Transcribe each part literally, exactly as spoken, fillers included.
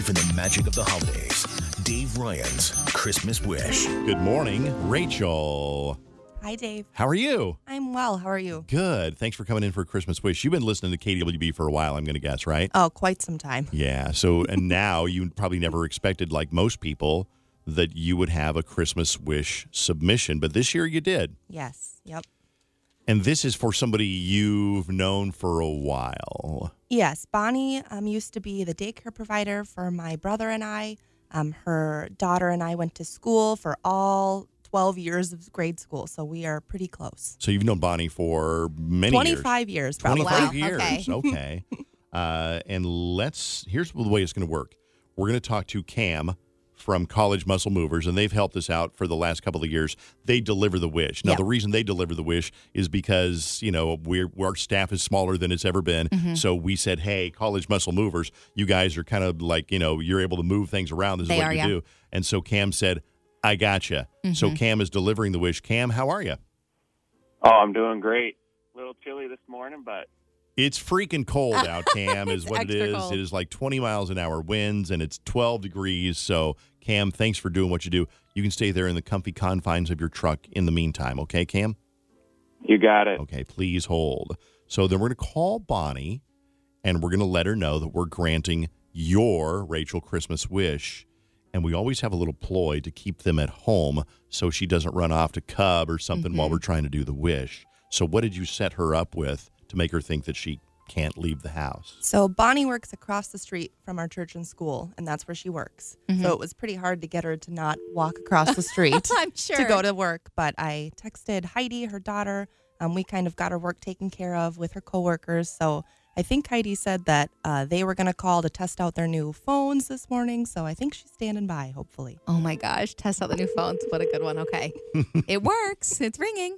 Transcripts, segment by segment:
believe in the magic of the holidays. Dave Ryan's Christmas Wish. Good morning, Rachel. Hi, Dave. How are you? I'm well. How are you? Good. Thanks for coming in for a Christmas Wish. You've been listening to K W B for a while, I'm going to guess, right? Oh, quite some time. Yeah. So, and now you probably never expected, like most people, that you would have a Christmas Wish submission, but this year you did. Yes. Yep. And this is for somebody you've known for a while. Yes. Bonnie um, used to be the daycare provider for my brother and I. Um, her daughter and I went to school for all twelve years of grade school, so we are pretty close. So you've known Bonnie for many twenty-five years. years, probably. twenty-five Wow, years. okay. Okay. uh, and let's, here's the way it's going to work. We're going to talk to Cam from College Muscle Movers, and they've helped us out for the last couple of years. They deliver the wish. Now, Yep. the reason they deliver the wish is because, you know, we're, our staff is smaller than it's ever been. Mm-hmm. So we said, hey, College Muscle Movers, you guys are kind of like, you know, you're able to move things around. This is They what are, you yeah. do. And so Cam said, I gotcha. So Cam is delivering the wish. Cam, how are you? Oh, I'm doing great. A little chilly this morning, but It's freaking cold out, Cam, is It's what it extra is. cold. It is like twenty miles an hour winds, and it's twelve degrees. So, Cam, thanks for doing what you do. You can stay there in the comfy confines of your truck in the meantime, okay, Cam? you got it. Okay, please hold. So then we're going to call Bonnie, and we're going to let her know that we're granting your Rachel Christmas wish. And we always have a little ploy to keep them at home so she doesn't run off to Cub or something while we're trying to do the wish. So what did you set her up with to make her think that she can't leave the house? So Bonnie works across the street from our church and school, and that's where she works. So it was pretty hard to get her to not walk across the street I'm sure. to go to work. But I texted Heidi, her daughter. Um, we kind of got her work taken care of with her coworkers. So I think Heidi said that uh, they were going to call to test out their new phones this morning. So I think she's standing by, hopefully. Oh my gosh, test out the new phones. What a good one. Okay. It works. It's ringing.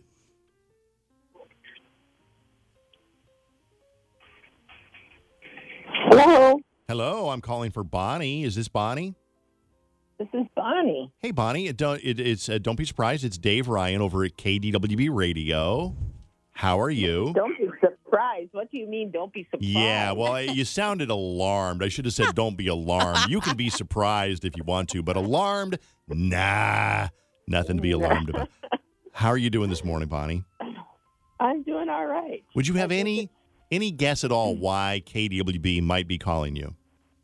Hello, Hello, I'm calling for Bonnie. Is this Bonnie? this is Bonnie. Hey, Bonnie. It don't, it, it's, uh, don't be surprised. It's Dave Ryan over at K D W B Radio. How are you? Don't be surprised. What do you mean, don't be surprised? Yeah, well, you sounded alarmed. I should have said don't be alarmed. You can be surprised if you want to, but alarmed? Nah, nothing to be alarmed about. How are you doing this morning, Bonnie? I'm doing all right. Would you have any any guess at all why K D W B might be calling you?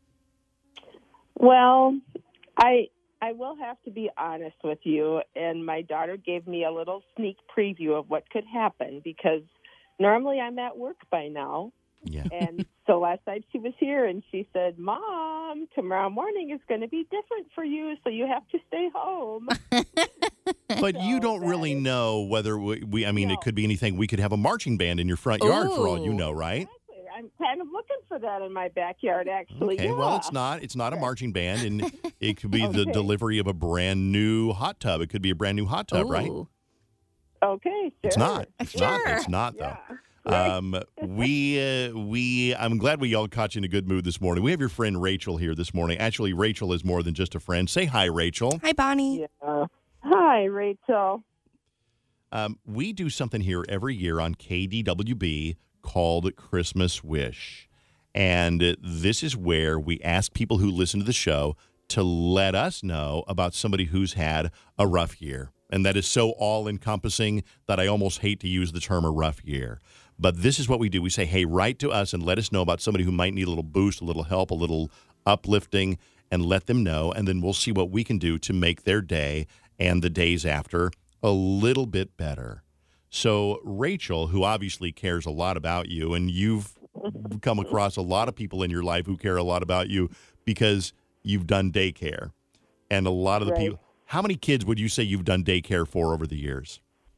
Well, I I will have to be honest with you, and my daughter gave me a little sneak preview of what could happen because normally I'm at work by now. Yeah. And so last night she was here and she said, Mom, tomorrow morning is going to be different for you, so you have to stay home. But you So don't that really is- know whether we, we I mean, it No. could be anything. We could have a marching band in your front yard for all you Ooh. know, right? Exactly. I'm kind of looking for that in my backyard, actually. Okay, well, Yeah. it's not. It's not a marching band, and it could be the Okay. delivery of a brand new hot tub. It could be a brand new hot tub, right? Ooh. Okay, sure. It's not. It's not. Sure. It's not though. Yeah. Right. Um, we uh, we I'm glad we all caught you in a good mood this morning. We have your friend Rachel here this morning. Actually, Rachel is more than just a friend. Say hi, Rachel. Hi, Bonnie. Yeah. Hi, Rachel. Um, we do something here every year on K D W B called Christmas Wish. And uh, this is where we ask people who listen to the show to let us know about somebody who's had a rough year. And that is so all-encompassing that I almost hate to use the term a rough year. But this is what we do. We say, hey, write to us and let us know about somebody who might need a little boost, a little help, a little uplifting, and let them know. And then we'll see what we can do to make their day and the days after a little bit better. So Rachel, who obviously cares a lot about you, and you've come across a lot of people in your life who care a lot about you because you've done daycare. And a lot of the Right. people, how many kids would you say you've done daycare for over the years?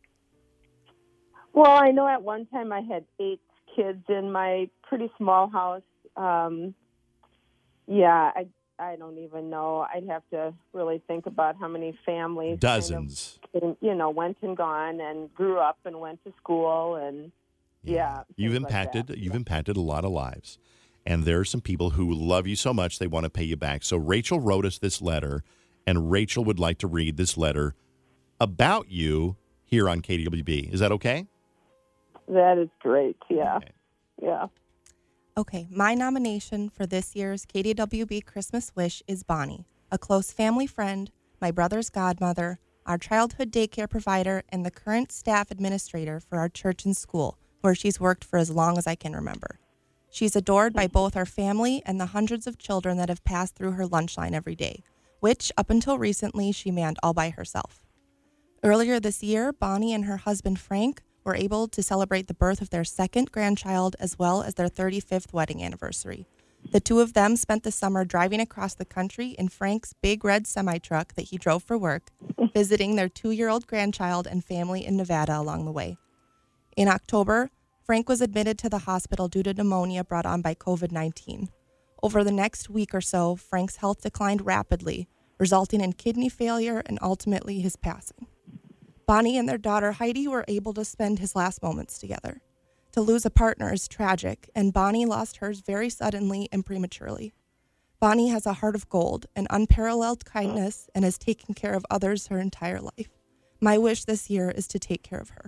Well, I know at one time I had eight kids in my pretty small house. Um, yeah, I I don't even know. I'd have to really think about how many families, Dozens. kind of, you know, went and gone and grew up and went to school and yeah. You've things like impacted that. you've impacted a lot of lives. And there are some people who love you so much they want to pay you back. So Rachel wrote us this letter, and Rachel would like to read this letter about you here on K D W B. Is that okay? That is great. Yeah, Okay. yeah. Okay, my nomination for this year's K D W B Christmas Wish is Bonnie, a close family friend, my brother's godmother, our childhood daycare provider, and the current staff administrator for our church and school, where she's worked for as long as I can remember. She's adored by both our family and the hundreds of children that have passed through her lunch line every day, which, up until recently, she manned all by herself. Earlier this year, Bonnie and her husband Frank were able to celebrate the birth of their second grandchild as well as their thirty-fifth wedding anniversary. The two of them spent the summer driving across the country in Frank's big red semi-truck that he drove for work, visiting their two-year-old grandchild and family in Nevada along the way. In October, Frank was admitted to the hospital due to pneumonia brought on by covid nineteen. Over the next week or so, Frank's health declined rapidly, resulting in kidney failure and ultimately his passing. Bonnie and their daughter Heidi were able to spend his last moments together. To lose a partner is tragic, and Bonnie lost hers very suddenly and prematurely. Bonnie has a heart of gold, an unparalleled kindness, and has taken care of others her entire life. My wish this year is to take care of her.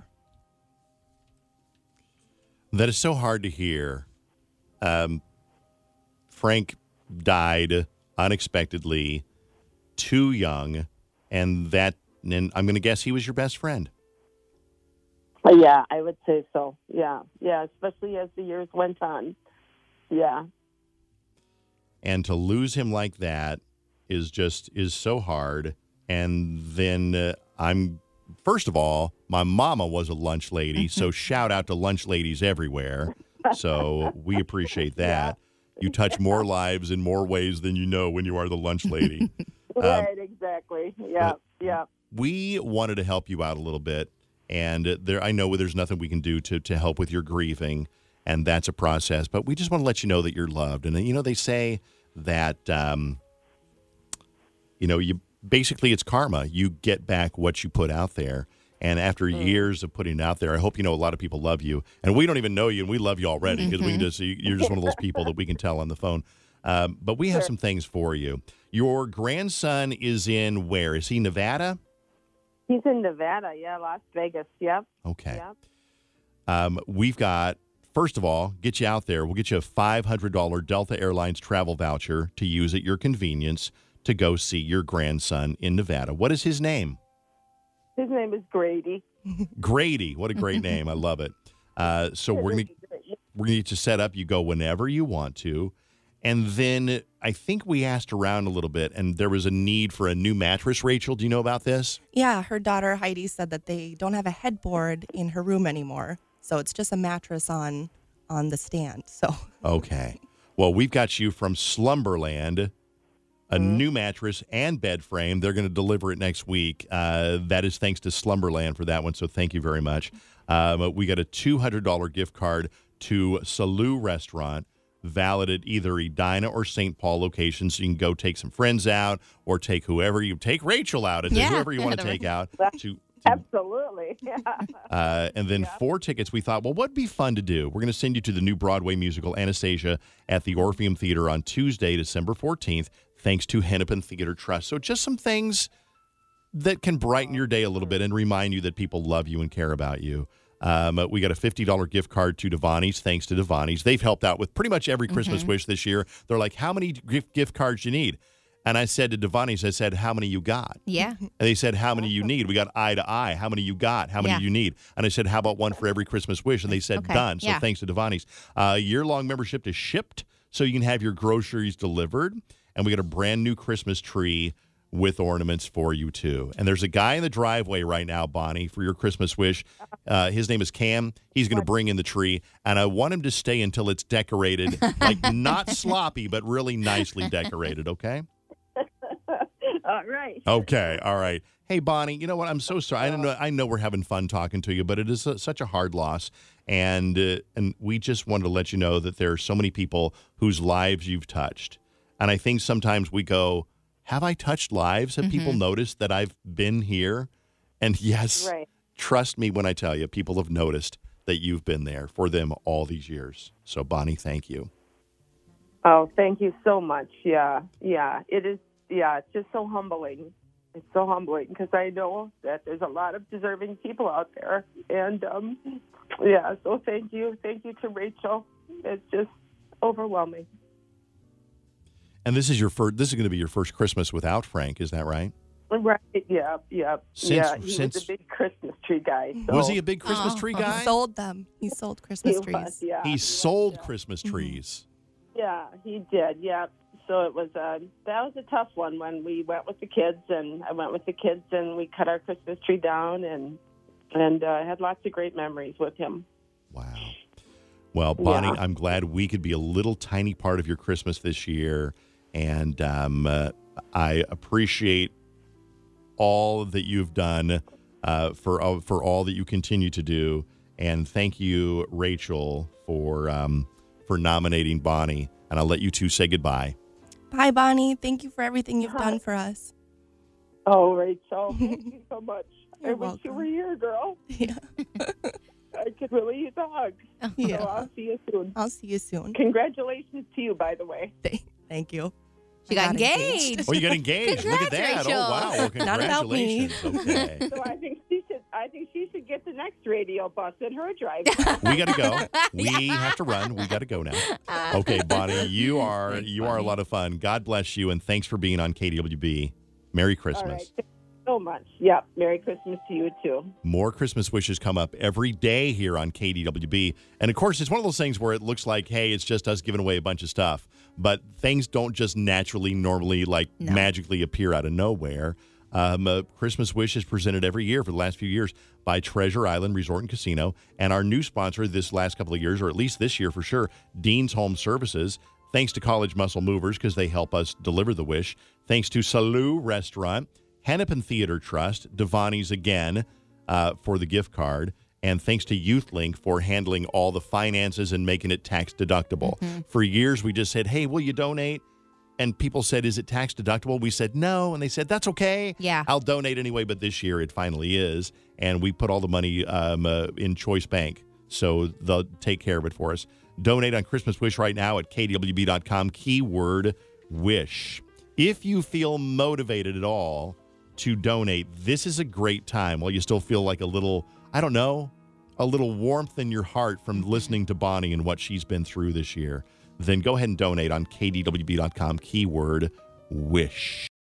That is so hard to hear. Um, Frank died unexpectedly, too young, and that, and I'm going to guess he was your best friend. Yeah, I would say so. Yeah, yeah, especially as the years went on. Yeah. And to lose him like that is just, is so hard. And then uh, I'm, first of all, my mama was a lunch lady, so shout out to lunch ladies everywhere. So we appreciate that. You touch more lives in more ways than you know when you are the lunch lady. Right, um, exactly. Yeah, yeah. We wanted to help you out a little bit, and there I know there's nothing we can do to, to help with your grieving, and that's a process, but we just want to let you know that you're loved. And, you know, they say that, um, you know, you basically it's karma. You get back what you put out there. And after mm. years of putting it out there, I hope you know a lot of people love you. And we don't even know you, and we love you already because mm-hmm. we can just you're just one of those people that we can tell on the phone. Um, but we have sure. some things for you. Your grandson is in where? Is he Nevada? He's in Nevada, yeah, Las Vegas, yep. Okay. Yep. Um, we've got, first of all, get you out there. We'll get you a five hundred dollars Delta Airlines travel voucher to use at your convenience to go see your grandson in Nevada. What is his name? His name is Grady. Grady. What a great name. I love it. Uh, so we're going to we're going to set up. You go whenever you want to. And then I think we asked around a little bit, and there was a need for a new mattress. Rachel, do you know about this? Yeah, her daughter Heidi said that they don't have a headboard in her room anymore, so it's just a mattress on on the stand. So okay, well, we've got you from Slumberland, a mm-hmm. new mattress and bed frame. They're going to deliver it next week. Uh, that is thanks to Slumberland for that one. So thank you very much. Um, we got a two hundred dollars gift card to Salou Restaurant, valid at either Edina or Saint Paul locations. So you can go take some friends out or take whoever you take Rachel out and yeah. whoever you want to take out. To, to, Absolutely. Yeah. Uh, and then yeah. four tickets. We thought, well, what'd be fun to do? We're going to send you to the new Broadway musical Anastasia at the Orpheum Theater on Tuesday, December fourteenth, thanks to Hennepin Theater Trust. So just some things that can brighten your day a little bit and remind you that people love you and care about you. Um, we got a fifty dollars gift card to Devani's, thanks to Devani's. They've helped out with pretty much every Christmas mm-hmm. wish this year. They're like, how many gift, gift cards you need? And I said to Devani's, I said, how many you got? Yeah. And they said, how many you need? We got eye to eye. How many you got? How many yeah. you need? And I said, how about one for every Christmas wish? And they said, okay. done. So yeah. thanks to Devani's. Uh, year-long membership to Shipped, so you can have your groceries delivered. And we got a brand new Christmas tree with ornaments for you, too. And there's a guy in the driveway right now, Bonnie, for your Christmas wish. Uh, his name is Cam. He's going to bring in the tree, and I want him to stay until it's decorated, like not sloppy, but really nicely decorated, okay? All right. Okay, all right. Hey, Bonnie, you know what? I'm so sorry. I don't know. I know we're having fun talking to you, but it is a, such a hard loss, and uh, and we just wanted to let you know that there are so many people whose lives you've touched, and I think sometimes we go, have I touched lives? Have mm-hmm. people noticed that I've been here? And yes, right. trust me when I tell you, people have noticed that you've been there for them all these years. So, Bonnie, thank you. Oh, thank you so much. Yeah, yeah. It is, yeah, it's just so humbling. It's so humbling because I know that there's a lot of deserving people out there. And, um, yeah, so thank you. Thank you to Rachel. It's just, overwhelming. And this is your first. This is going to be your first Christmas without Frank. Is that right? Right. Yeah. Yeah. Since- yeah. He since- was a big Christmas tree guy. So Was he a big Christmas Oh. tree He guy? sold them. He sold he Christmas was, trees. yeah. He was, sold yeah. Christmas Mhm. trees. Yeah, he did. Yeah. So it was uh, that was a tough one when we went with the kids, and I went with the kids, and we cut our Christmas tree down, and and uh, had lots of great memories with him. Wow. Well, Bonnie, Yeah. I'm glad we could be a little tiny part of your Christmas this year, and um, uh, I appreciate all that you've done uh, for uh, for all that you continue to do, and thank you, Rachel, for um, for nominating Bonnie. And I'll let you two say goodbye. Bye, Bonnie. Thank you for everything you've done for us. Oh, Rachel, thank you so much. I You're wish you welcome. were here, girl. Yeah. I could really use a hug. Yeah. So I'll see you soon. I'll see you soon. Congratulations to you, by the way. Thank you. She I got engaged. Oh, you got engaged. Look at that. Congrats, Oh, wow. Well, Not about me. congratulations. Okay. So I think she should. I think she should get the next radio bus in her drive. We got to go. We have to run. We got to go now. Okay, Bonnie, you are Thanks, you are a Bonnie. lot of fun. God bless you, and thanks for being on K D W B. Merry All Christmas. right. Thank you so much. Yep. Merry Christmas to you too. More Christmas wishes come up every day here on K D W B. And of course, it's one of those things where it looks like, hey, it's just us giving away a bunch of stuff. But things don't just naturally, normally, like No. magically appear out of nowhere. Um, uh, Christmas Wish is presented every year for the last few years by Treasure Island Resort and Casino. And our new sponsor this last couple of years, or at least this year for sure, Dean's Home Services. Thanks to College Muscle Movers because they help us deliver the wish. Thanks to Salou Restaurant, Hennepin Theater Trust, Devani's again uh, for the gift card. And thanks to YouthLink for handling all the finances and making it tax deductible. For years, we just said, hey, will you donate? And people said, is it tax deductible? We said, no. And they said, that's okay. Yeah. I'll donate anyway. But this year, it finally is. And we put all the money um, uh, in Choice Bank. So they'll take care of it for us. Donate on Christmas Wish right now at K D W B dot com, keyword wish. If you feel motivated at all to donate, this is a great time while you still feel like a little, I don't know, a little warmth in your heart from listening to Bonnie and what she's been through this year. Then go ahead and donate on K D W B dot com, keyword wish.